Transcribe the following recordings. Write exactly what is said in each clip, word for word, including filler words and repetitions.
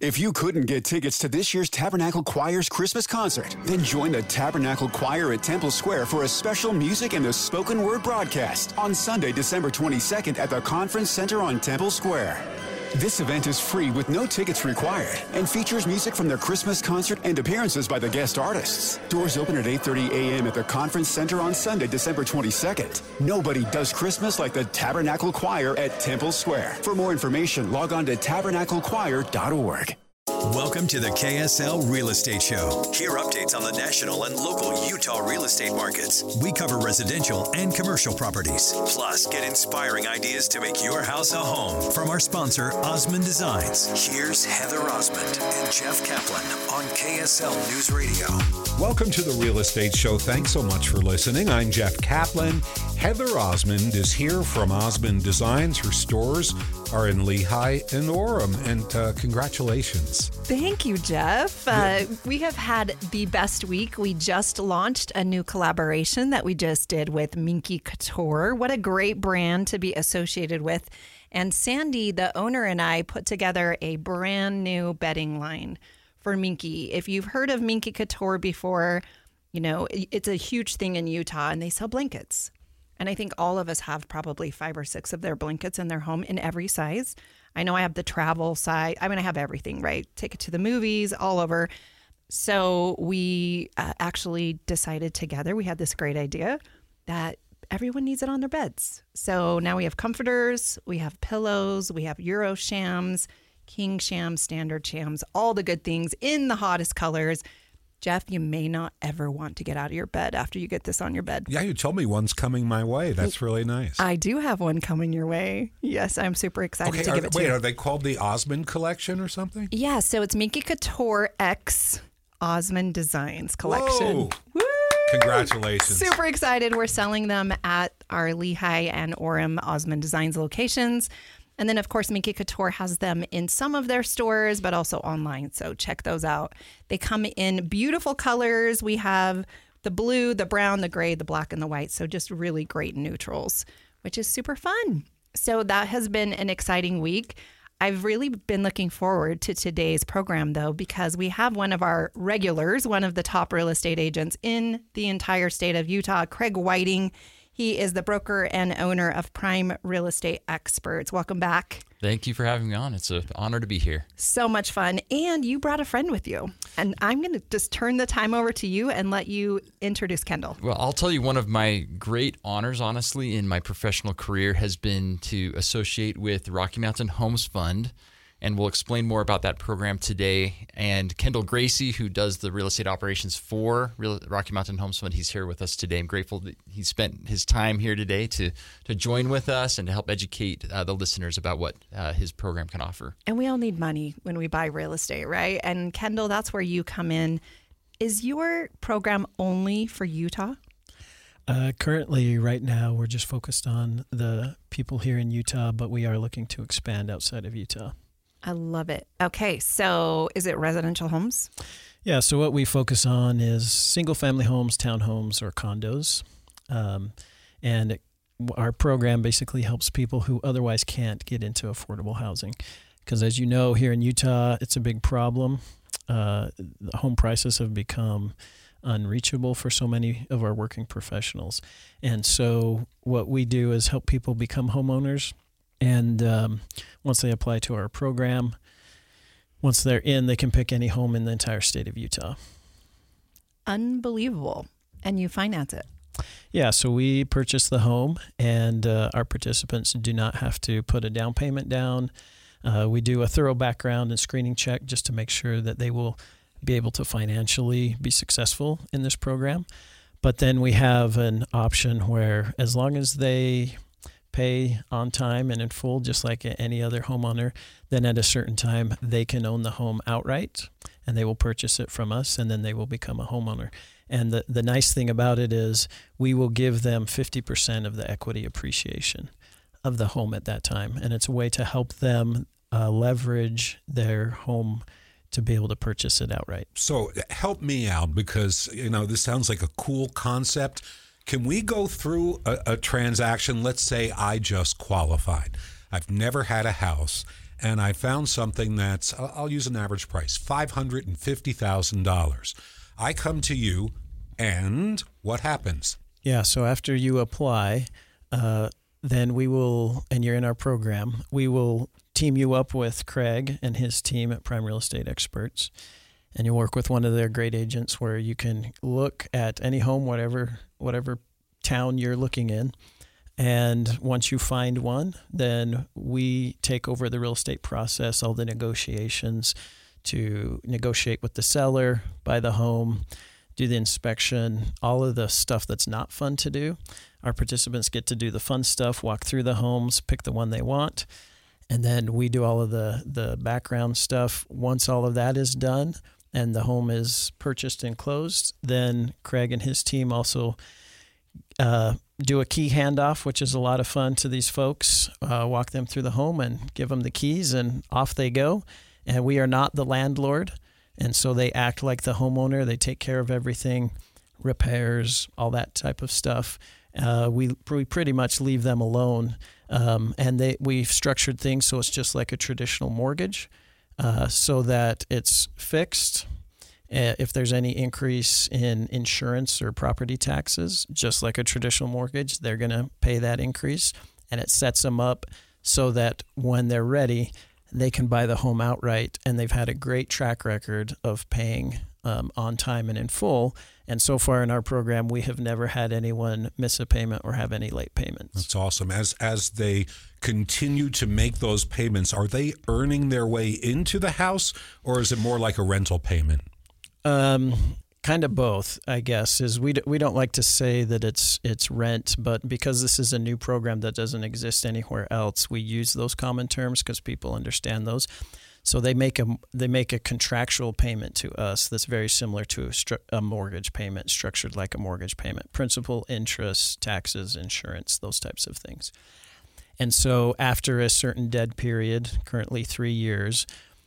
If you couldn't get tickets to this year's Tabernacle Choir's Christmas concert, then join the Tabernacle Choir at Temple Square for a special music and the spoken word broadcast on Sunday, December twenty-second at the Conference Center on Temple Square. This event is free with no tickets required and features music from their Christmas concert and appearances by the guest artists. Doors open at eight thirty a.m. at the Conference Center on Sunday, December twenty-second. Nobody does Christmas like the Tabernacle Choir at Temple Square. For more information, log on to tabernacle choir dot org. Welcome to the K S L Real Estate Show. Hear updates on the national and local Utah real estate markets. We cover residential and commercial properties. Plus, get inspiring ideas to make your house a home from our sponsor, Osmond Designs. Here's Heather Osmond and Jeff Kaplan on K S L News Radio. Welcome to the Real Estate Show. Thanks so much for listening. I'm Jeff Kaplan. Heather Osmond is here from Osmond Designs. Her stores are in Lehigh and Orem, and uh, congratulations. Thank you, Jeff. Uh, we have had the best week. We just launched a new collaboration that we just did with Minky Couture. What a great brand to be associated with. And Sandy, the owner, and I put together a brand new bedding line for Minky. If you've heard of Minky Couture before, you know, it's a huge thing in Utah, and they sell blankets. And I think all of us have probably five or six of their blankets in their home in every size. I know I have the travel size. I mean, I have everything, right? Take it to the movies, all over. So we uh, actually decided together, we had this great idea that everyone needs it on their beds. So now we have comforters, we have pillows, we have Euro shams, king shams, standard shams, all the good things in the hottest colors. Jeff, you may not ever want to get out of your bed after you get this on your bed. Yeah, you told me one's coming my way. That's really nice. I do have one coming your way. Yes, I'm super excited okay, to are, give it to wait, you. Wait, are they called the Osmond Collection or something? Yeah, so it's Minky Couture X Osmond Designs Collection. Whoa. Woo! Congratulations. Super excited. We're selling them at our Lehigh and Orem Osmond Designs locations. And then, of course, Minky Couture has them in some of their stores, but also online. So check those out. They come in beautiful colors. We have the blue, the brown, the gray, the black, and the white. So just really great neutrals, which is super fun. So that has been an exciting week. I've really been looking forward to today's program, though, because we have one of our regulars, one of the top real estate agents in the entire state of Utah, Craig Whiting. He is the broker and owner of Prime Real Estate Experts. Welcome back. Thank you for having me on. It's an honor to be here. So much fun. And you brought a friend with you. And I'm going to just turn the time over to you and let you introduce Kendall. Well, I'll tell you, one of my great honors, honestly, in my professional career has been to associate with Rocky Mountain Homes Fund. And we'll explain more about that program today. And Kendall Gracie, who does the real estate operations for real, Rocky Mountain Homes Fund, he's here with us today. I'm grateful that he spent his time here today to to join with us and to help educate uh, the listeners about what uh, his program can offer. And we all need money when we buy real estate, right? And Kendall, that's where you come in. Is your program only for Utah? Uh, currently, right now, we're just focused on the people here in Utah, but we are looking to expand outside of Utah. I love it. Okay, so is it residential homes? Yeah, so what we focus on is single-family homes, townhomes, or condos. Um, and it, our program basically helps people who otherwise can't get into affordable housing. Because as you know, here in Utah, it's a big problem. Uh, the home prices have become unreachable for so many of our working professionals. And so what we do is help people become homeowners. And um, once they apply to our program, once they're in, they can pick any home in the entire state of Utah. Unbelievable. And you finance it. Yeah, so we purchase the home, and uh, our participants do not have to put a down payment down. Uh, we do a thorough background and screening check just to make sure that they will be able to financially be successful in this program. But then we have an option where as long as they pay on time and in full, just like any other homeowner, then at a certain time they can own the home outright and they will purchase it from us, and then they will become a homeowner. And the, the nice thing about it is we will give them fifty percent of the equity appreciation of the home at that time. And it's a way to help them uh, leverage their home to be able to purchase it outright. So help me out, because, you know, this sounds like a cool concept. Can we go through a, a transaction? Let's say I just qualified. I've never had a house, and I found something that's, I'll use an average price, five hundred fifty thousand dollars. I come to you, and what happens? Yeah, so after you apply, uh, then we will, and you're in our program, we will team you up with Craig and his team at Prime Real Estate Experts, and you'll work with one of their great agents where you can look at any home, whatever whatever town you're looking in, and once you find one, then we take over the real estate process, all the negotiations to negotiate with the seller, buy the home, do the inspection, all of the stuff that's not fun to do. Our participants get to do the fun stuff, walk through the homes, pick the one they want, and then we do all of the, the background stuff. Once all of that is done and the home is purchased and closed, then Craig and his team also uh, do a key handoff, which is a lot of fun to these folks, uh, walk them through the home and give them the keys, and off they go. And we are not the landlord. And so they act like the homeowner. They take care of everything, repairs, all that type of stuff. Uh, we we pretty much leave them alone. Um, and they we've structured things so it's just like a traditional mortgage, uh, so that it's fixed. Uh, if there's any increase in insurance or property taxes, just like a traditional mortgage, they're going to pay that increase. And it sets them up so that when they're ready, they can buy the home outright, and they've had a great track record of paying um, on time and in full. And so far in our program, we have never had anyone miss a payment or have any late payments. That's awesome. As as they continue to make those payments, are they earning their way into the house, or is it more like a rental payment? Um, kind of both, I guess. Is we d- we don't like to say that it's it's rent, but because this is a new program that doesn't exist anywhere else, we use those common terms because people understand those. So they make a they make a contractual payment to us that's very similar to a, stru- a mortgage payment, structured like a mortgage payment: principal, interest, taxes, insurance, those types of things. And so after a certain dead period, currently three years,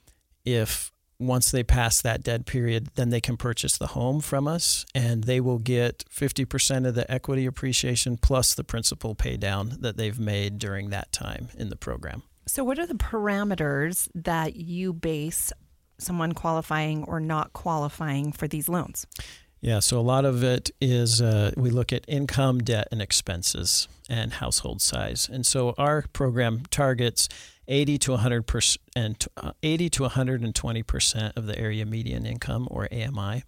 if once they pass that dead period, then they can purchase the home from us, and they will get fifty percent of the equity appreciation plus the principal pay down that they've made during that time in the program. So what are the parameters that you base someone qualifying or not qualifying for these loans? Yeah, so a lot of it is uh, we look at income, debt, and expenses and household size. And so our program targets eighty to one hundred percent, eighty to one hundred twenty percent of the area median income, or A M I.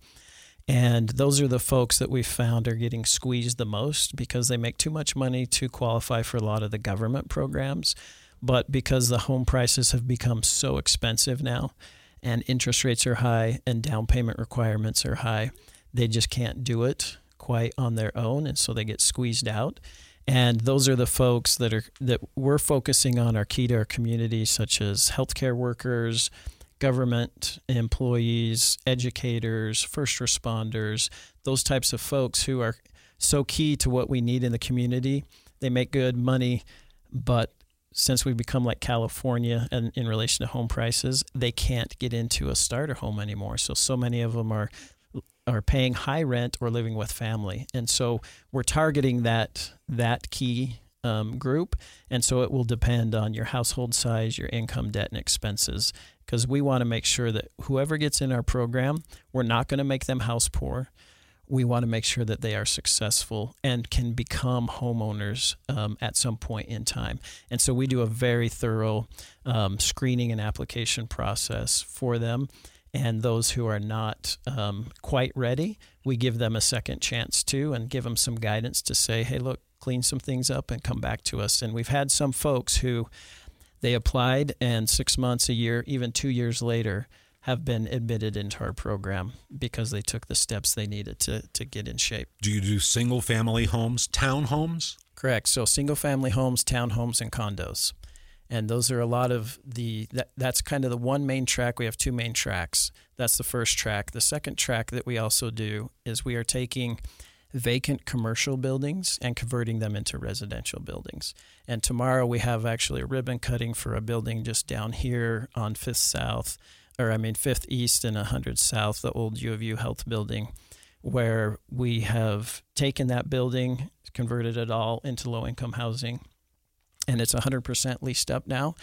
And those are the folks that we've found are getting squeezed the most because they make too much money to qualify for a lot of the government programs. But because the home prices have become so expensive now, and interest rates are high and down payment requirements are high, they just can't do it quite on their own, and so they get squeezed out. And those are the folks that are that we're focusing on, are key to our community, such as healthcare workers, government employees, educators, first responders, those types of folks who are so key to what we need in the community. They make good money, but since we've become like California and in relation to home prices, they can't get into a starter home anymore. So, so many of them are are paying high rent or living with family. And so we're targeting that that key um, group. And so it will depend on your household size, your income, debt, and expenses, because we want to make sure that whoever gets in our program, we're not going to make them house poor. We want to make sure that they are successful and can become homeowners um, at some point in time. And so we do a very thorough um, screening and application process for them. And those who are not um, quite ready, we give them a second chance too, and give them some guidance to say, hey, look, clean some things up and come back to us. And we've had some folks who they applied, and six months, a year, even two years later, have been admitted into our program because they took the steps they needed to to get in shape. Do you do single-family homes, townhomes? Correct. So single-family homes, townhomes, and condos. And those are a lot of the, that, that's kind of the one main track. We have two main tracks. That's the first track. The second track that we also do is we are taking vacant commercial buildings and converting them into residential buildings. And tomorrow we have actually a ribbon cutting for a building just down here on Fifth South, or I mean Fifth East and one hundred South, the old U of U Health building, where we have taken that building, converted it all into low-income housing, and it's one hundred percent leased up now.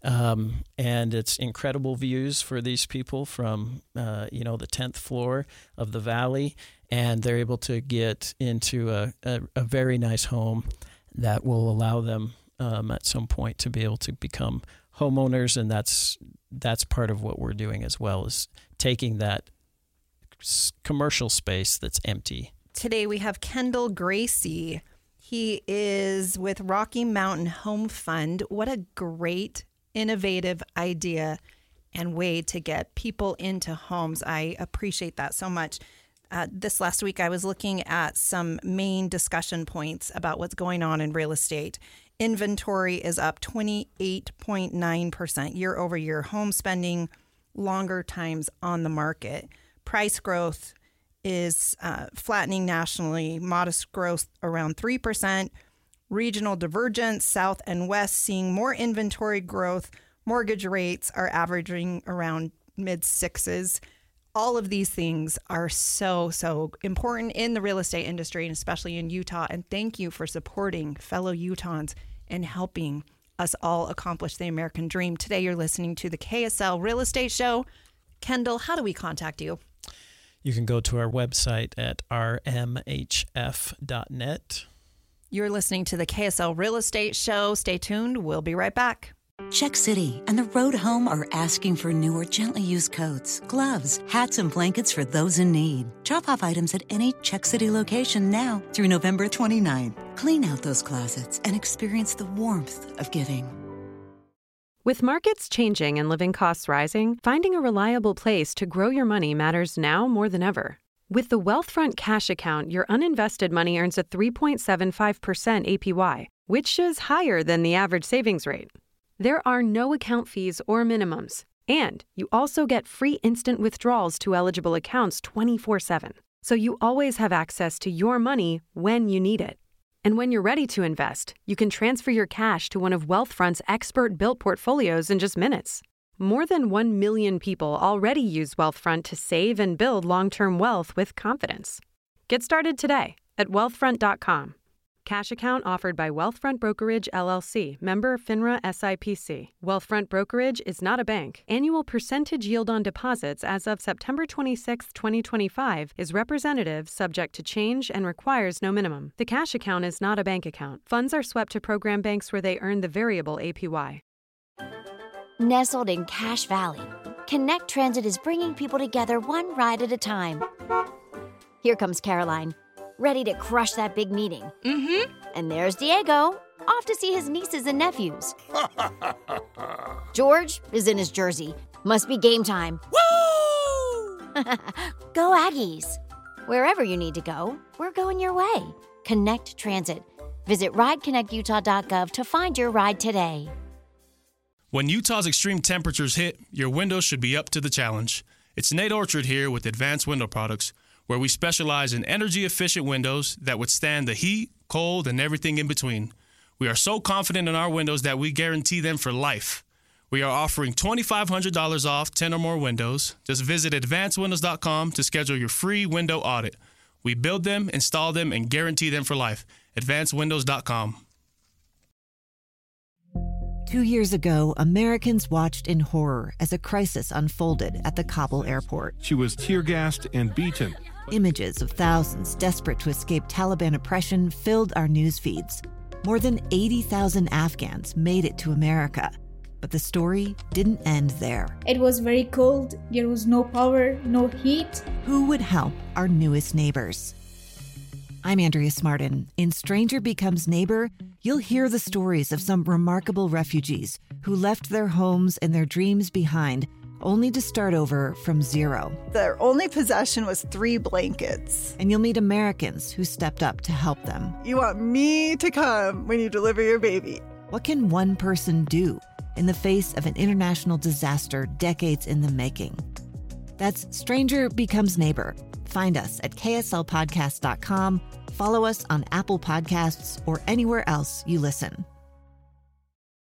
Um, and it's incredible views for these people from, uh, you know, the tenth floor of the valley. And they're able to get into a, a, a very nice home that will allow them um, at some point to be able to become homeowners. And that's that's part of what we're doing as well, is taking that commercial space that's empty. Today we have Kendall Gracie. He is with Rocky Mountain Home Fund. What a great, innovative idea and way to get people into homes. I appreciate that so much. Uh, this last week, I was looking at some main discussion points about what's going on in real estate. Inventory is up twenty-eight point nine percent year over year. Home spending, longer times on the market. Price growth is uh, flattening nationally, modest growth around three percent. Regional divergence, south and west, seeing more inventory growth. Mortgage rates are averaging around mid sixes. All of these things are so, so important in the real estate industry, and especially in Utah. And thank you for supporting fellow Utahns and helping us all accomplish the American dream. Today, you're listening to the K S L Real Estate Show. Kendall, how do we contact you? You can go to our website at r m h f dot net. You're listening to the K S L Real Estate Show. Stay tuned. We'll be right back. Check City and the Road Home are asking for newer, gently used coats, gloves, hats, and blankets for those in need. Drop off items at any Check City location now through November twenty-ninth. Clean out those closets and experience the warmth of giving. With markets changing and living costs rising, finding a reliable place to grow your money matters now more than ever. With the Wealthfront Cash Account, your uninvested money earns a three point seven five percent A P Y, which is higher than the average savings rate. There are no account fees or minimums, and you also get free instant withdrawals to eligible accounts twenty-four seven, so you always have access to your money when you need it. And when you're ready to invest, you can transfer your cash to one of Wealthfront's expert-built portfolios in just minutes. More than one million people already use Wealthfront to save and build long-term wealth with confidence. Get started today at wealthfront dot com. Cash account offered by Wealthfront Brokerage, L L C, member FINRA S I P C. Wealthfront Brokerage is not a bank. Annual percentage yield on deposits as of September twenty-sixth, twenty twenty-five is representative, subject to change, and requires no minimum. The cash account is not a bank account. Funds are swept to program banks where they earn the variable A P Y. Nestled in Cache Valley, Connect Transit is bringing people together one ride at a time. Here comes Caroline, ready to crush that big meeting. Mm-hmm. And there's Diego, off to see his nieces and nephews. George is in his jersey. Must be game time. Woo! Go Aggies. Wherever you need to go, we're going your way. Connect Transit. Visit ride connect utah dot gov to find your ride today. When Utah's extreme temperatures hit, your windows should be up to the challenge. It's Nate Orchard here with Advanced Window Products, where we specialize in energy-efficient windows that withstand the heat, cold, and everything in between. We are so confident in our windows that we guarantee them for life. We are offering twenty-five hundred dollars off ten or more windows. Just visit advanced windows dot com to schedule your free window audit. We build them, install them, and guarantee them for life. advanced windows dot com. Two years ago, Americans watched in horror as a crisis unfolded at the Kabul airport. She was tear-gassed and beaten. Images of thousands desperate to escape Taliban oppression filled our news feeds. More than eighty thousand Afghans made it to America. But the story didn't end there. It was very cold. There was no power, no heat. Who would help our newest neighbors? I'm Andrea Smartin. In Stranger Becomes Neighbor, you'll hear the stories of some remarkable refugees who left their homes and their dreams behind, only to start over from zero. Their only possession was three blankets. And you'll meet Americans who stepped up to help them. You want me to come when you deliver your baby. What can one person do in the face of an international disaster decades in the making? That's Stranger Becomes Neighbor. Find us at K S L podcast dot com. Follow us on Apple Podcasts or anywhere else you listen.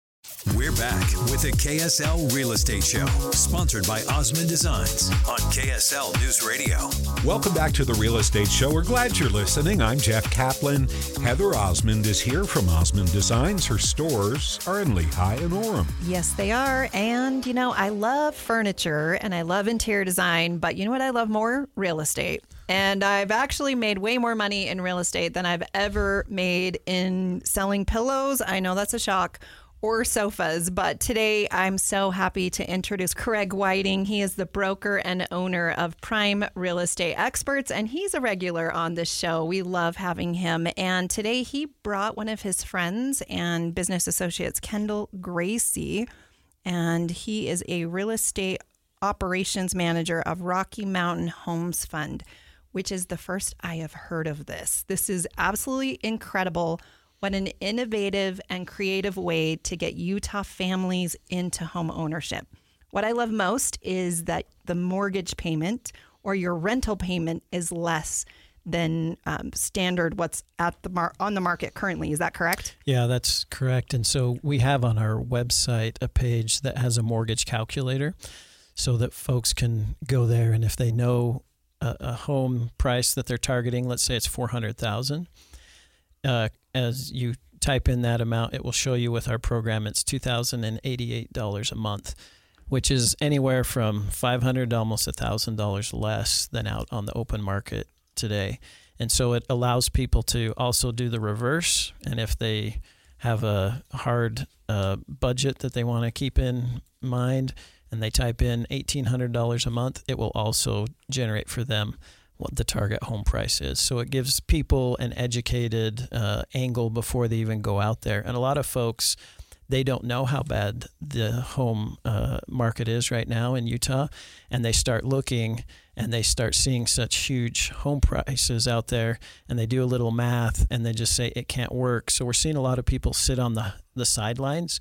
We're back with the K S L Real Estate Show, sponsored by Osmond Designs on K S L News Radio. Welcome back to the Real Estate Show. We're glad you're listening. I'm Jeff Kaplan. Heather Osmond is here from Osmond Designs. Her stores are in Lehigh and Orem. Yes, they are. And, you know, I love furniture and I love interior design, but you know what I love more? Real estate. And I've actually made way more money in real estate than I've ever made in selling pillows. I know that's a shock. Or sofas. But today I'm so happy to introduce Craig Whiting. He is the broker and owner of Prime Real Estate Experts, and he's a regular on this show. We love having him. And today he brought one of his friends and business associates, Kendall Gracie, and he is a real estate operations manager of Rocky Mountain Homes Fund, which is the first I have heard of this. This is absolutely incredible. What an innovative and creative way to get Utah families into home ownership. What I love most is that the mortgage payment or your rental payment is less than um, standard what's at the mar- on the market currently. Is that correct? Yeah, that's correct. And so we have on our website a page that has a mortgage calculator so that folks can go there, and if they know a, a home price that they're targeting, let's say it's four hundred thousand dollars, uh, as you type in that amount, it will show you with our program it's two thousand eighty-eight dollars a month, which is anywhere from five hundred dollars to almost one thousand dollars less than out on the open market today. And so it allows people to also do the reverse. And if they have a hard uh, budget that they want to keep in mind and they type in eighteen hundred dollars a month, it will also generate for them what the target home price is. So it gives people an educated uh, angle before they even go out there. And a lot of folks, they don't know how bad the home uh, market is right now in Utah. And they start looking and they start seeing such huge home prices out there, and they do a little math and they just say it can't work. So we're seeing a lot of people sit on the, the sidelines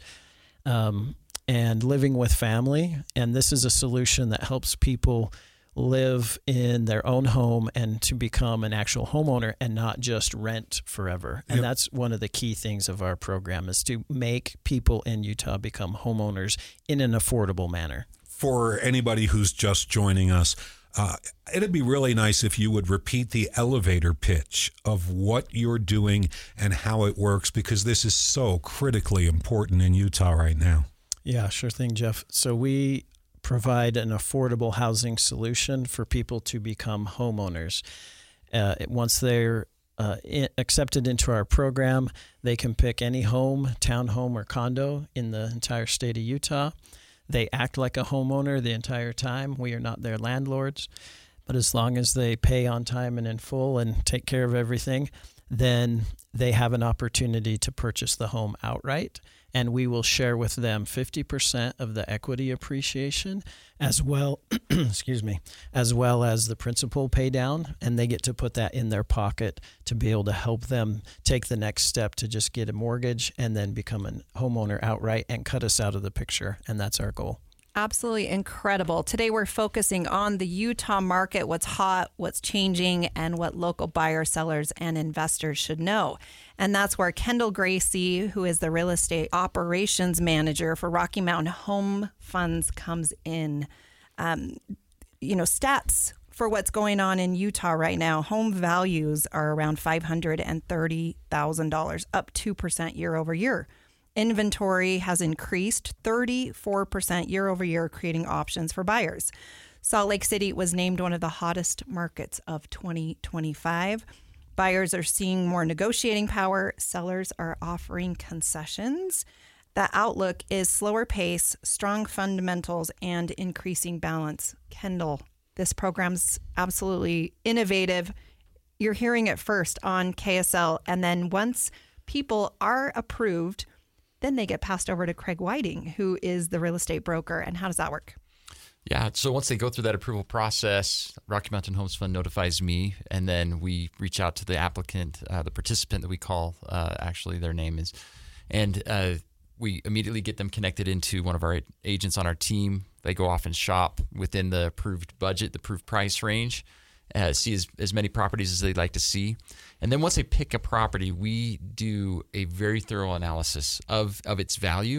um, and living with family. And this is a solution that helps people live in their own home and to become an actual homeowner and not just rent forever. And Yep. that's one of the key things of our program is to make people in Utah become homeowners in an affordable manner. For anybody who's just joining us, uh, it'd be really nice if you would repeat the elevator pitch of what you're doing and how it works, because this is so critically important in Utah right now. Yeah, sure thing, Jeff. So we provide an affordable housing solution for people to become homeowners. Uh, once they're uh, in, accepted into our program, they can pick any home, townhome, or condo in the entire state of Utah. They act like a homeowner the entire time. We are not their landlords. But as long as they pay on time and in full and take care of everything, then they have an opportunity to purchase the home outright. And we will share with them fifty percent of the equity appreciation as well, excuse me, as well as the principal pay down. And they get to put that in their pocket to be able to help them take the next step to just get a mortgage and then become a homeowner outright and cut us out of the picture. And that's our goal. Absolutely incredible. Today we're focusing on the Utah market, what's hot, what's changing, and what local buyers, sellers, and investors should know. And that's where Kendall Gracie, who is the real estate operations manager for Rocky Mountain Home Funds, comes in. Um, you know, stats for what's going on in Utah right now. Home values are around five hundred thirty thousand dollars, up two percent year over year. Inventory has increased thirty-four percent year over year, creating options for buyers. Salt Lake City was named one of the hottest markets of twenty twenty-five. Buyers are seeing more negotiating power. Sellers are offering concessions. The outlook is slower pace, strong fundamentals, and increasing balance. Kendall, this program's absolutely innovative. You're hearing it first on K S L, and then once people are approved, then they get passed over to Craig Whiting, who is the real estate broker. And how does that work? Yeah, so once they go through that approval process, Rocky Mountain Homes Fund notifies me, and then we reach out to the applicant, uh, the participant that we call, uh, actually their name is, and uh, we immediately get them connected into one of our agents on our team. They go off and shop within the approved budget, the approved price range, uh, see as, as many properties as they'd like to see. And then once they pick a property, we do a very thorough analysis of, of its value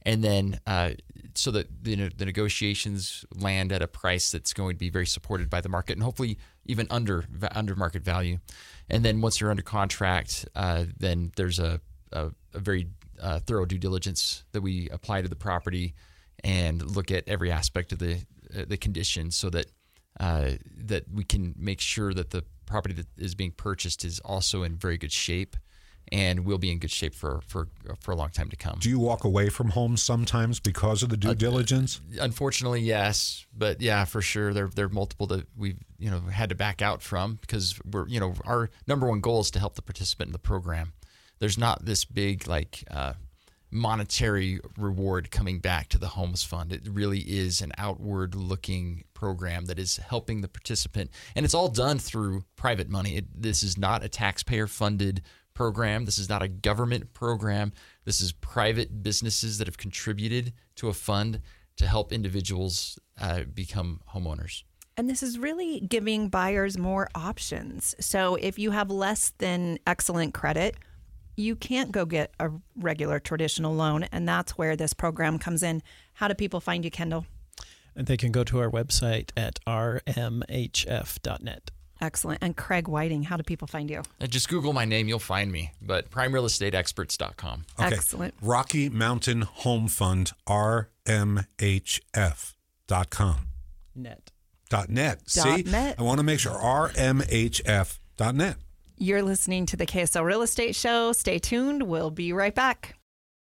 and then uh, so that the, the negotiations land at a price that's going to be very supported by the market and hopefully even under under market value. And then once you're under contract, uh, then there's a, a, a very uh, thorough due diligence that we apply to the property and look at every aspect of the uh, the conditions so that uh, that we can make sure that the property that is being purchased is also in very good shape and will be in good shape for, for, for a long time to come. Do you walk away from homes sometimes because of the due uh, diligence? Unfortunately, yes. But yeah, for sure. There, there are multiple that we've, you know, had to back out from because we're, you know, our number one goal is to help the participant in the program. There's not this big like uh, monetary reward coming back to the Homes Fund. It really is an outward looking program that is helping the participant. And it's all done through private money. It, this is not a taxpayer funded program. This is not a government program. This is private businesses that have contributed to a fund to help individuals uh, become homeowners. And this is really giving buyers more options. So if you have less than excellent credit, you can't go get a regular traditional loan. And that's where this program comes in. How do people find you, Kendall? And they can go to our website at r m h f dot net. Excellent. And Craig Whiting, how do people find you? Uh, just Google my name, you'll find me. But prime real estate experts dot com. Okay. Excellent. Rocky Mountain Home Fund, r m h f dot com. Net. Dot net. Dot See? net. I want to make sure r m h f dot net. You're listening to the K S L Real Estate Show. Stay tuned. We'll be right back.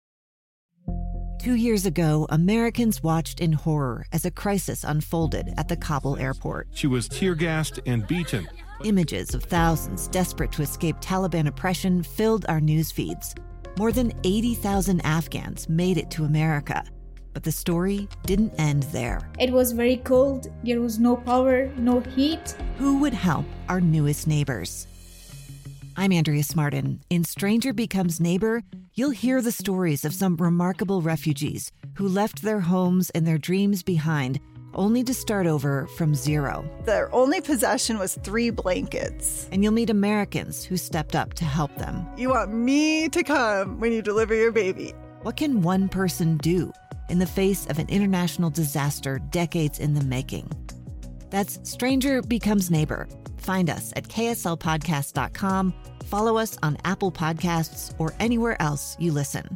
Two years ago, Americans watched in horror as a crisis unfolded at the Kabul airport. She was tear-gassed and beaten. Images of thousands desperate to escape Taliban oppression filled our news feeds. More than eighty thousand Afghans made it to America. But the story didn't end there. It was very cold. There was no power, no heat. Who would help our newest neighbors? I'm Andrea Smartin. In Stranger Becomes Neighbor, you'll hear the stories of some remarkable refugees who left their homes and their dreams behind, only to start over from zero. Their only possession was three blankets. And you'll meet Americans who stepped up to help them. You want me to come when you deliver your baby. What can one person do in the face of an international disaster decades in the making? That's Stranger Becomes Neighbor. Find us at k s l podcast dot com, follow us on Apple Podcasts, or anywhere else you listen.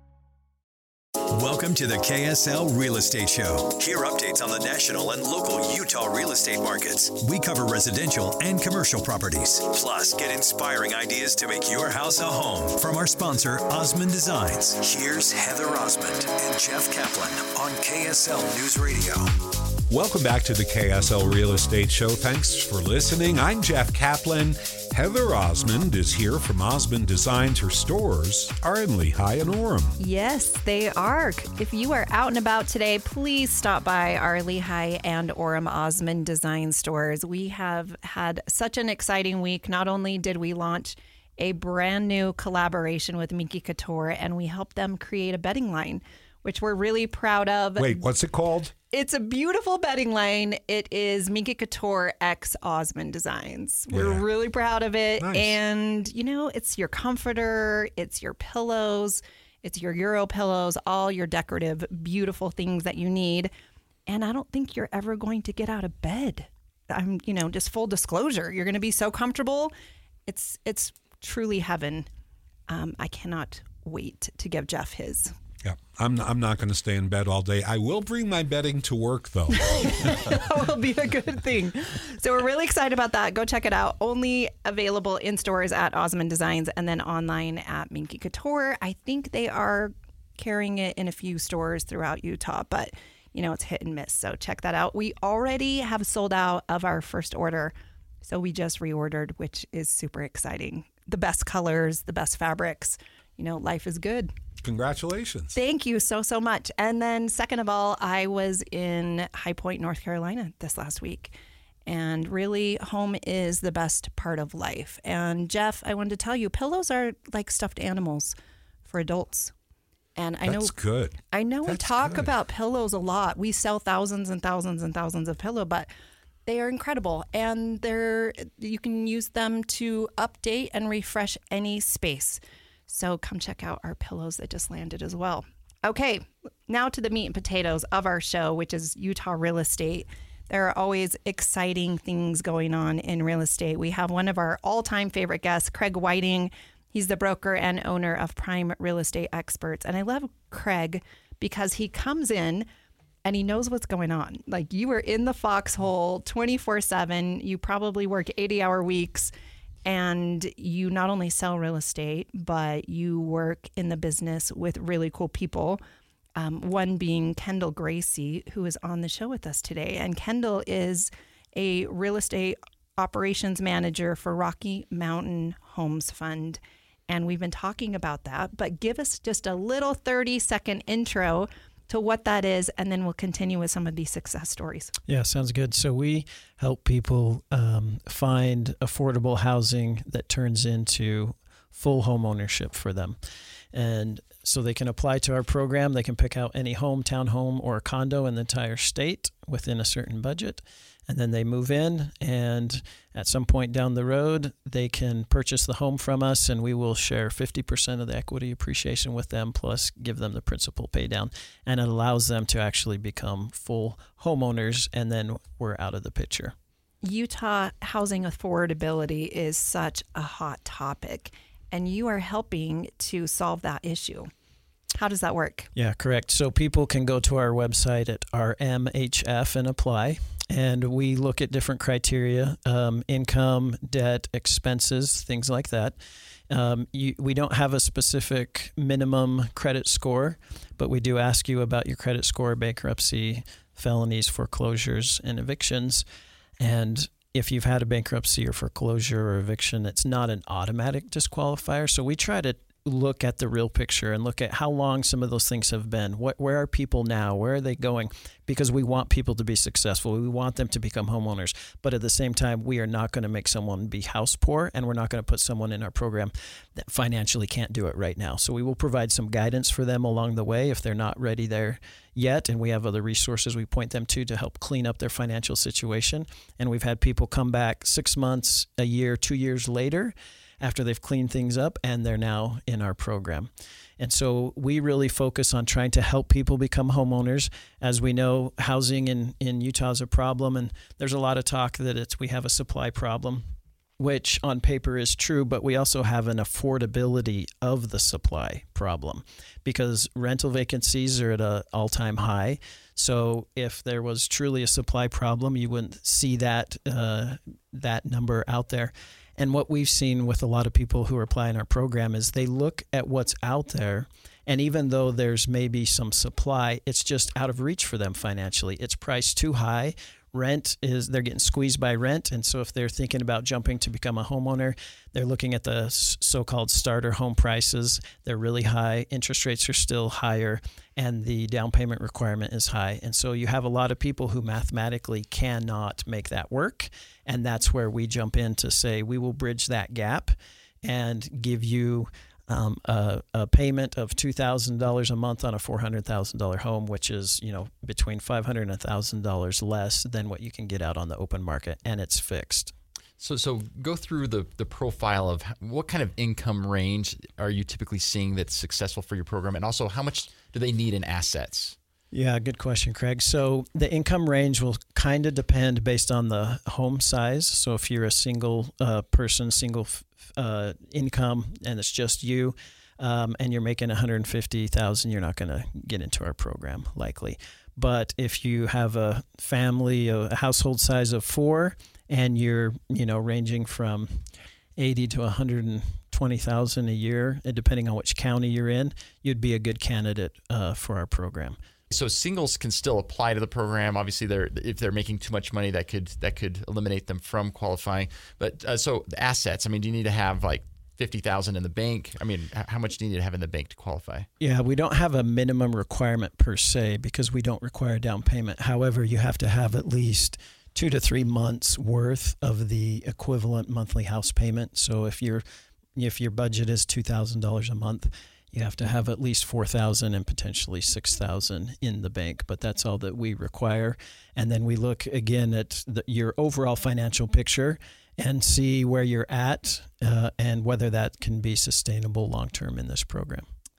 Welcome to the K S L Real Estate Show. Hear updates on the national and local Utah real estate markets. We cover residential and commercial properties. Plus, get inspiring ideas to make your house a home from our sponsor, Osmond Designs. Here's Heather Osmond and Jeff Kaplan on K S L News Radio. Welcome back to the K S L Real Estate Show. Thanks for listening. I'm Jeff Kaplan. Heather Osmond is here from Osmond Designs. Her stores are in Lehi and Orem. Yes, they are. If you are out and about today, please stop by our Lehi and Orem Osmond Design stores. We have had such an exciting week. Not only did we launch a brand new collaboration with Minky Couture, and we helped them create a bedding line, which we're really proud of. Wait, what's it called? It's a beautiful bedding line. It is Minky Couture X Osmond Designs. We're Yeah. really proud of it. Nice. And, you know, it's your comforter, it's your pillows, it's your Euro pillows, all your decorative, beautiful things that you need. And I don't think you're ever going to get out of bed. I'm, you know, just full disclosure. You're going to be so comfortable. It's, it's truly heaven. Um, I cannot wait to give Jeff his. Yeah, I'm I'm not going to stay in bed all day. I will bring my bedding to work, though. That will be a good thing. So we're really excited about that. Go check it out. Only available in stores at Osmond Designs and then online at Minky Couture. I think they are carrying it in a few stores throughout Utah, but you know, it's hit and miss. So check that out. We already have sold out of our first order. So we just reordered, which is super exciting. The best colors, the best fabrics. You know, life is good. Congratulations. Thank you so, so much. And then second of all, I was in High Point, North Carolina this last week. And really, home is the best part of life. And Jeff, I wanted to tell you, pillows are like stuffed animals for adults. And I know That's good. I know we That's talk good. about pillows a lot. We sell thousands and thousands and thousands of pillows, but they are incredible. And they're you can use them to update and refresh any space. So come check out our pillows that just landed as well. Okay, now to the meat and potatoes of our show, which is Utah real estate. There are always exciting things going on in real estate. We have one of our all-time favorite guests, Craig Whiting. He's the broker and owner of Prime Real Estate Experts. And I love Craig because he comes in and he knows what's going on. Like, you are in the foxhole twenty-four seven. You probably work eighty-hour weeks, and you not only sell real estate, but you work in the business with really cool people. Um, one being Kendall Gracie, who is on the show with us today. And Kendall is a real estate operations manager for Rocky Mountain Homes Fund. And we've been talking about that, but give us just a little thirty second intro to what that is, and then we'll continue with some of these success stories. Yeah, sounds good. So we help people um, find affordable housing that turns into full home ownership for them. And so they can apply to our program. They can pick out any home, townhome, or condo in the entire state within a certain budget. And then they move in, and at some point down the road, they can purchase the home from us, and we will share fifty percent of the equity appreciation with them, plus give them the principal pay down. And it allows them to actually become full homeowners, and then we're out of the picture. Utah housing affordability is such a hot topic, and you are helping to solve that issue. How does that work? Yeah, correct. So people can go to our website at R M H F and apply. And we look at different criteria, um, income, debt, expenses, things like that. Um, you, we don't have a specific minimum credit score, but we do ask you about your credit score, bankruptcy, felonies, foreclosures, and evictions. And if you've had a bankruptcy or foreclosure or eviction, it's not an automatic disqualifier. So we try to look at the real picture and look at how long some of those things have been. What, where are people now? Where are they going? Because we want people to be successful. We want them to become homeowners. But at the same time, we are not going to make someone be house poor, and we're not going to put someone in our program that financially can't do it right now. So we will provide some guidance for them along the way if they're not ready there yet, and we have other resources we point them to to help clean up their financial situation. And we've had people come back six months, a year, two years later after they've cleaned things up, and they're now in our program. And so we really focus on trying to help people become homeowners. As we know, housing in, in Utah is a problem, and there's a lot of talk that it's we have a supply problem, which on paper is true, but we also have an affordability of the supply problem because rental vacancies are at an all-time high. So if there was truly a supply problem, you wouldn't see that uh, that number out there. And what we've seen with a lot of people who are applying our program is they look at what's out there, and even though there's maybe some supply, it's just out of reach for them financially. It's priced too high. Rent is, they're getting squeezed by rent. And so if they're thinking about jumping to become a homeowner, they're looking at the so-called starter home prices. They're really high. Interest rates are still higher, and the down payment requirement is high. And so you have a lot of people who mathematically cannot make that work. And that's where we jump in to say, we will bridge that gap and give you Um, a, a payment of two thousand dollars a month on a four hundred thousand dollars home, which is, you know, between five hundred dollars and one thousand dollars less than what you can get out on the open market, and it's fixed. So so go through the, the profile of what kind of income range are you typically seeing that's successful for your program, and also how much do they need in assets? Yeah, good question, Craig. So the income range will kind of depend based on the home size. So if you're a single uh, person, single uh, income, and it's just you, um, and you're making one hundred fifty thousand dollars, you're not going to get into our program likely. But if you have a family, a household size of four, and you're, you know, ranging from eighty to one hundred twenty thousand dollars a year, depending on which county you're in, you'd be a good candidate uh, for our program. So singles can still apply to the program. Obviously, they're if they're making too much money, that could that could eliminate them from qualifying. But uh, so the assets, I mean, do you need to have like fifty thousand in the bank? I mean, how much do you need to have in the bank to qualify? Yeah, we don't have a minimum requirement per se because we don't require down payment. However, you have to have at least two to three months worth of the equivalent monthly house payment. So if your if your budget is two thousand dollars a month, you have to have at least four thousand dollars and potentially six thousand dollars in the bank, but that's all that we require. And then we look again at the, your overall financial picture and see where you're at uh, and whether that can be sustainable long-term in this program.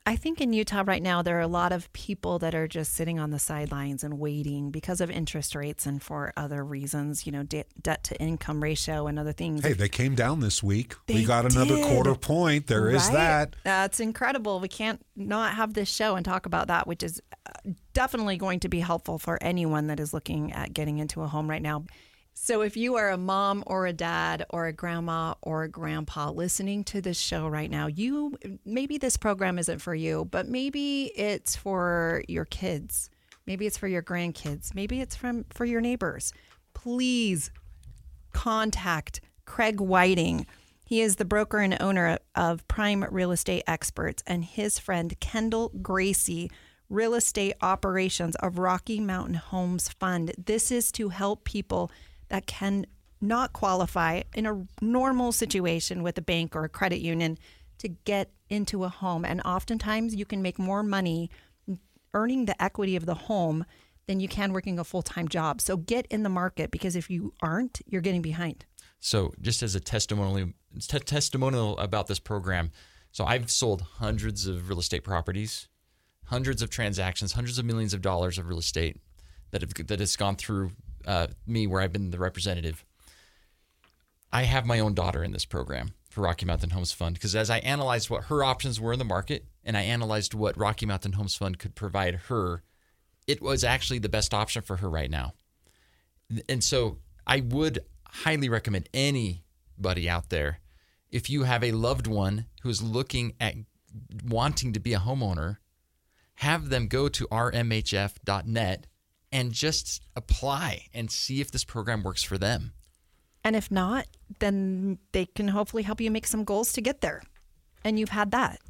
I think in Utah right now, there are a lot of people that are just sitting on the sidelines and waiting because of interest rates and for other reasons, you know, de- debt to income ratio and other things. Hey, they came down this week. They we got another did. quarter point. There Right? is that. That's incredible. We can't not have this show and talk about that, which is definitely going to be helpful for anyone that is looking at getting into a home right now. So if you are a mom or a dad or a grandma or a grandpa listening to this show right now, you maybe this program isn't for you, but maybe it's for your kids. Maybe it's for your grandkids. Maybe it's from for your neighbors. Please contact Craig Whiting. He is the broker and owner of Prime Real Estate Experts, and his friend Kendall Gracie, Real Estate Operations of Rocky Mountain Homes Fund. This is to help people that can not qualify in a normal situation with a bank or a credit union to get into a home. And oftentimes you can make more money earning the equity of the home than you can working a full-time job. So get in the market, because if you aren't, you're getting behind. So just as a testimonial, t- testimonial about this program, so I've sold hundreds of real estate properties, hundreds of transactions, hundreds of millions of dollars of real estate that have that has gone through Uh, me, where I've been the representative. I have my own daughter in this program for Rocky Mountain Homes Fund, because as I analyzed what her options were in the market and I analyzed what Rocky Mountain Homes Fund could provide her, it was actually the best option for her right now. And so I would highly recommend anybody out there, if you have a loved one who is looking at wanting to be a homeowner, have them go to r m h f dot net and just apply and see if this program works for them. And if not, then they can hopefully help you make some goals to get there. And you've had that.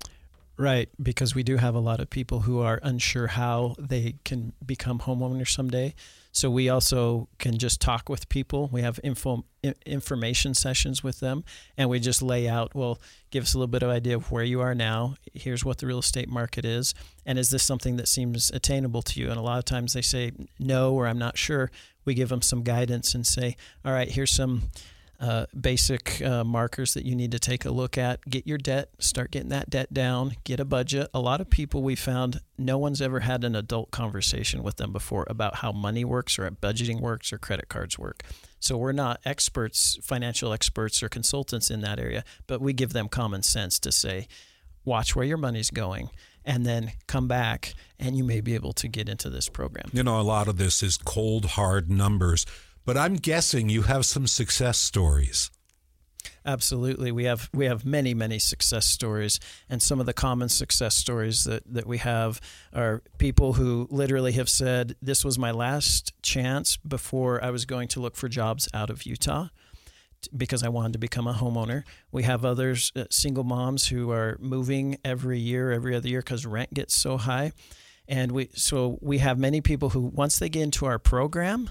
Right, because we do have a lot of people who are unsure how they can become homeowners someday. So we also can just talk with people. We have info, information sessions with them, and we just lay out, well, give us a little bit of idea of where you are now. Here's what the real estate market is. And is this something that seems attainable to you? And a lot of times they say no, or I'm not sure. We give them some guidance and say, all right, here's some uh, basic uh, markers that you need to take a look at. Get your debt, start getting that debt down, get a budget. A lot of people we found, no one's ever had an adult conversation with them before about how money works or budgeting works or credit cards work. So we're not experts, financial experts or consultants in that area, but we give them common sense to say, watch where your money's going, and then come back and you may be able to get into this program. You know, a lot of this is cold, hard numbers, but I'm guessing you have some success stories. Absolutely. We have we have many, many success stories. And some of the common success stories that, that we have are people who literally have said, this was my last chance before I was going to look for jobs out of Utah because I wanted to become a homeowner. We have others, uh, single moms who are moving every year, every other year because rent gets so high. And we so we have many people who, once they get into our program,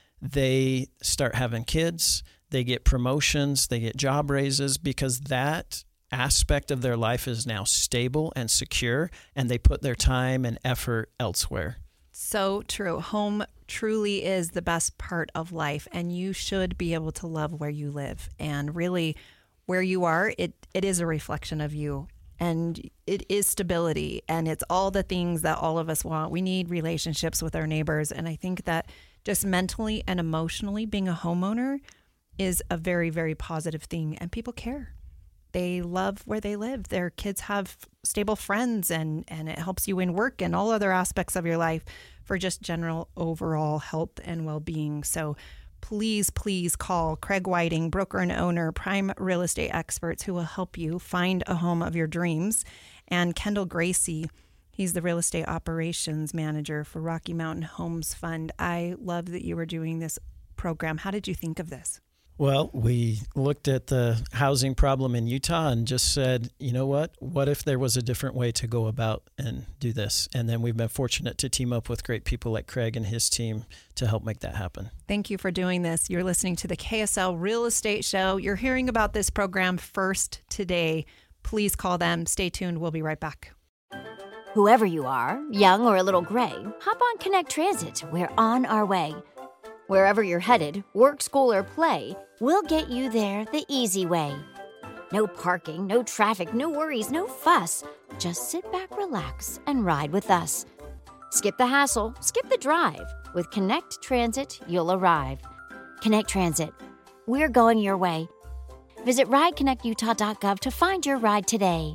they start having kids, they get promotions, they get job raises, because that aspect of their life is now stable and secure, and they put their time and effort elsewhere. So true. Home truly is the best part of life, and you should be able to love where you live. And really, where you are, it, it is a reflection of you. And it is stability, and it's all the things that all of us want. We need relationships with our neighbors. And I think that just mentally and emotionally, being a homeowner is a very, very positive thing. And people care. They love where they live. Their kids have stable friends, and, and it helps you in work and all other aspects of your life for just general overall health and well-being. So please, please call Craig Whiting, broker and owner, Prime Real Estate Experts, who will help you find a home of your dreams. And Kendall Gracie, he's the real estate operations manager for Rocky Mountain Homes Fund. I love that you were doing this program. How did you think of this? Well, we looked at the housing problem in Utah and just said, you know what? What if there was a different way to go about and do this? And then we've been fortunate to team up with great people like Craig and his team to help make that happen. Thank you for doing this. You're listening to the K S L Real Estate Show. You're hearing about this program first today. Please call them. Stay tuned. We'll be right back. Whoever you are, young or a little gray, hop on Connect Transit. We're on our way. Wherever you're headed, work, school, or play, we'll get you there the easy way. No parking, no traffic, no worries, no fuss. Just sit back, relax, and ride with us. Skip the hassle, skip the drive. With Connect Transit, you'll arrive. Connect Transit. We're going your way. Visit ride connect utah dot gov to find your ride today.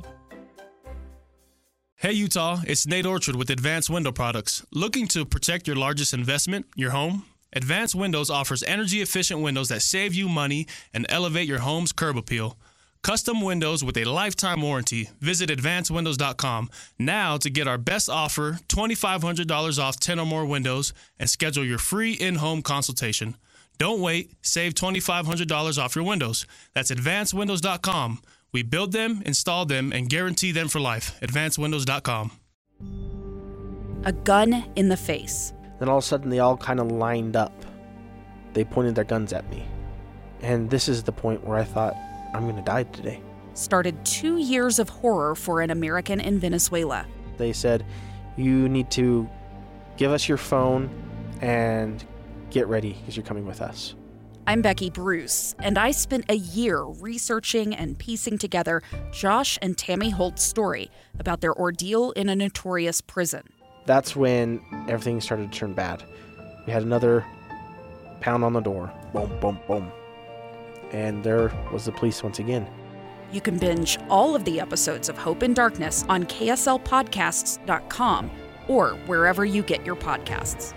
Hey Utah, it's Nate Orchard with Advanced Window Products. Looking to protect your largest investment, your home? Advanced Windows offers energy-efficient windows that save you money and elevate your home's curb appeal. Custom windows with a lifetime warranty. Visit advanced windows dot com now to get our best offer, twenty-five hundred dollars off ten or more windows, and schedule your free in-home consultation. Don't wait. Save twenty-five hundred dollars off your windows. That's advanced windows dot com. We build them, install them, and guarantee them for life. advanced windows dot com. A gun in the face. Then all of a sudden they all kind of lined up. They pointed their guns at me. And this is the point where I thought, I'm going to die today. Started two years of horror for an American in Venezuela. They said, you need to give us your phone and get ready because you're coming with us. I'm Becky Bruce, and I spent a year researching and piecing together Josh and Tammy Holt's story about their ordeal in a notorious prison. That's when everything started to turn bad. We had another pound on the door. Boom, boom, boom. And there was the police once again. You can binge all of the episodes of Hope in Darkness on K S L podcasts dot com or wherever you get your podcasts.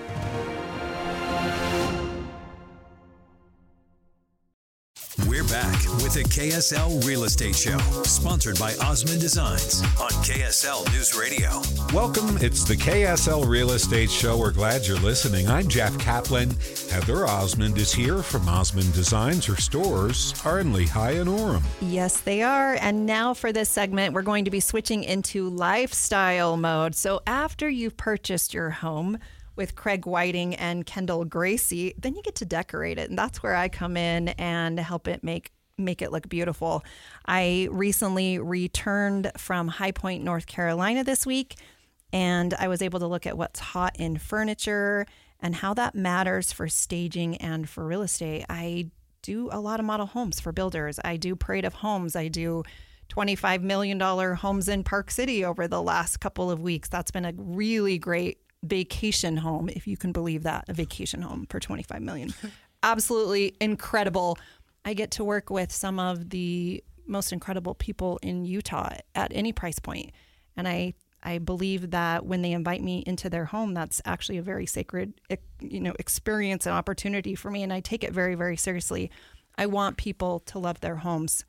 We're back with the K S L Real Estate Show, sponsored by Osmond Designs on K S L News Radio. Welcome. It's the K S L Real Estate Show. We're glad you're listening. I'm Jeff Kaplan. Heather Osmond is here from Osmond Designs. Her stores are in Lehigh and Orem. Yes, they are. And now for this segment, we're going to be switching into lifestyle mode. So after you've purchased your home with Craig Whiting and Kendall Gracie, then you get to decorate it. And that's where I come in and help it make make it look beautiful. I recently returned from High Point, North Carolina this week, and I was able to look at what's hot in furniture and how that matters for staging and for real estate. I do a lot of model homes for builders. I do Parade of Homes. I do twenty-five million dollars homes in Park City over the last couple of weeks. That's been a really great vacation home, if you can believe that, a vacation home for twenty-five million dollars. Absolutely incredible. I get to work with some of the most incredible people in Utah at any price point. And I, I believe that when they invite me into their home, that's actually a very sacred, you know, experience and opportunity for me. And I take it very, very seriously. I want people to love their homes.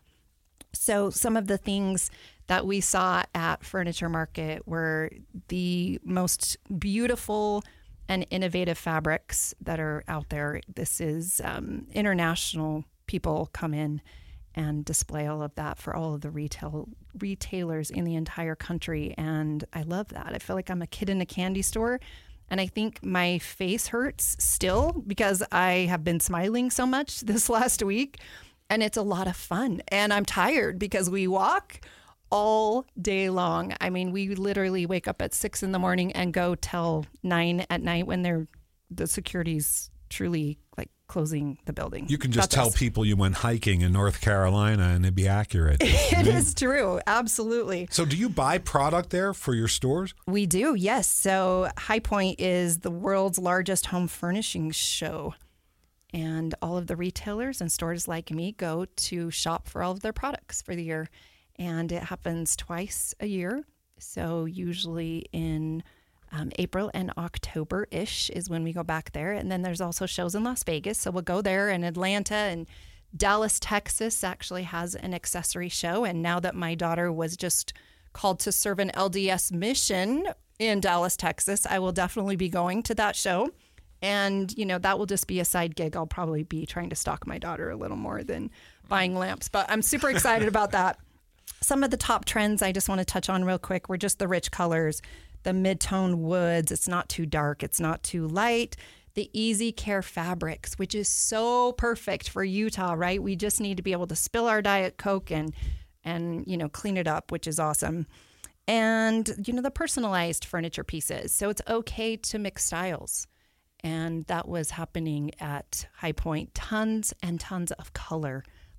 So some of the things that we saw at Furniture Market were the most beautiful and innovative fabrics that are out there. This is um, international people come in and display all of that for all of the retail retailers in the entire country. And I love that. I feel like I'm a kid in a candy store. And I think my face hurts still because I have been smiling so much this last week. And it's a lot of fun. And I'm tired because we walk all day long. I mean, we literally wake up at six in the morning and go till nine at night when they're the security's truly like closing the building. You can just That's tell us. people you went hiking in North Carolina and it'd be accurate. It right? is true. Absolutely. So do you buy product there for your stores? We do, yes. So High Point is the world's largest home furnishings show. And all of the retailers and stores like me go to shop for all of their products for the year. And it happens twice a year. So usually in um, April and October-ish is when we go back there. And then there's also shows in Las Vegas. So we'll go there, and Atlanta and Dallas, Texas actually has an accessory show. And now that my daughter was just called to serve an L D S mission in Dallas, Texas, I will definitely be going to that show. And, you know, that will just be a side gig. I'll probably be trying to stalk my daughter a little more than buying lamps. But I'm super excited about that. Some of the top trends I just want to touch on real quick were just the rich colors, the mid-tone woods. It's not too dark. It's not too light. The easy care fabrics, which is so perfect for Utah, right? We just need to be able to spill our Diet Coke and, and you know, clean it up, which is awesome. And, you know, the personalized furniture pieces. So it's okay to mix styles. And that was happening at High Point. Tons and tons of color.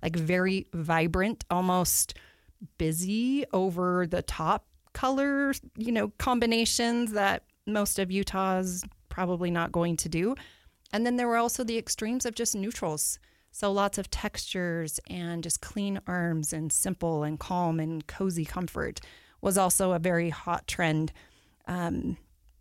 like very vibrant, almost busy, over the top color, you know, combinations that most of Utah's probably not going to do. And then there were also the extremes of just neutrals. So lots of textures and just clean arms and simple and calm and cozy comfort was also a very hot trend. Um,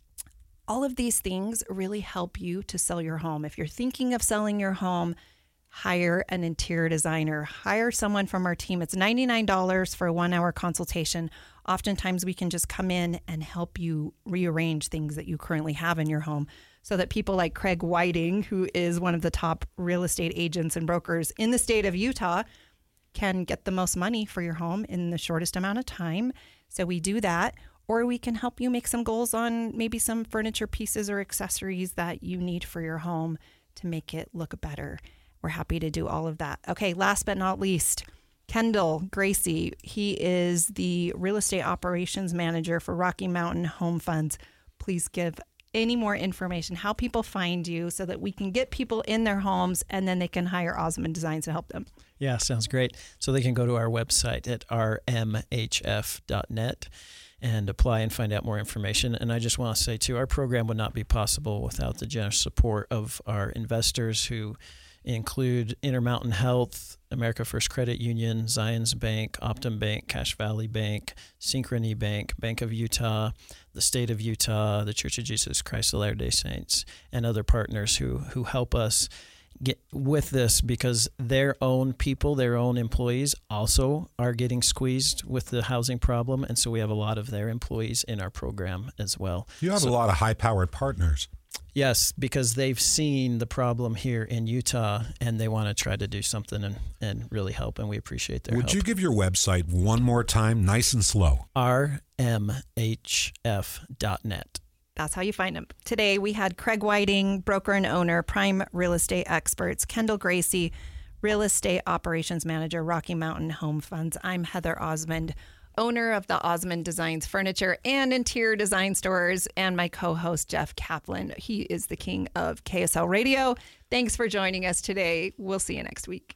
all of these things really help you to sell your home. If you're thinking of selling your home, hire an interior designer, hire someone from our team. It's ninety-nine dollars for a one hour consultation. Oftentimes we can just come in and help you rearrange things that you currently have in your home so that people like Craig Whiting, who is one of the top real estate agents and brokers in the state of Utah, can get the most money for your home in the shortest amount of time. So we do that. Or we can help you make some goals on maybe some furniture pieces or accessories that you need for your home to make it look better. We're happy to do all of that. Okay, last but not least, Kendall Gracie. He is the real estate operations manager for Rocky Mountain Home Funds. Please give any more information, how people find you so that we can get people in their homes and then they can hire Osmond Designs to help them. Yeah, sounds great. So they can go to our website at r m h f dot net and apply and find out more information. And I just want to say, too, our program would not be possible without the generous support of our investors, who include Intermountain Health, America First Credit Union, Zions Bank, Optum Bank, Cache Valley Bank, Synchrony Bank, Bank of Utah, the State of Utah, the Church of Jesus Christ of Latter-day Saints, and other partners who who help us get with this, because their own people, their own employees also are getting squeezed with the housing problem. And so we have a lot of their employees in our program as well. You have so, a lot of high-powered partners. Yes, because they've seen the problem here in Utah and they want to try to do something and, and really help, and we appreciate their Would help. you give your website one more time, nice and slow? r m h f dot net. That's how you find them. Today, we had Craig Whiting, broker and owner, Prime Real Estate Experts, Kendall Gracie, Real Estate Operations Manager, Rocky Mountain Home Funds. I'm Heather Osmond, owner of the Osmond Designs Furniture and Interior Design Stores, and my co-host, Jeff Kaplan. He is the king of K S L Radio. Thanks for joining us today. We'll see you next week.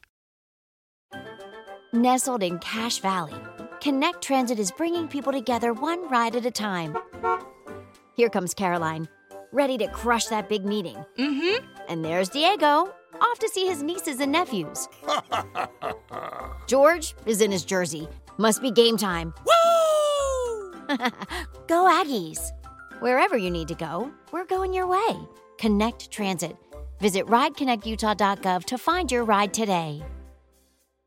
Nestled in Cache Valley, Connect Transit is bringing people together one ride at a time. Here comes Caroline, ready to crush that big meeting. Mm-hmm. And there's Diego, off to see his nieces and nephews. George is in his jersey. Must be game time. Woo! Go Aggies. Wherever you need to go, we're going your way. Connect Transit. Visit ride connect utah dot gov to find your ride today.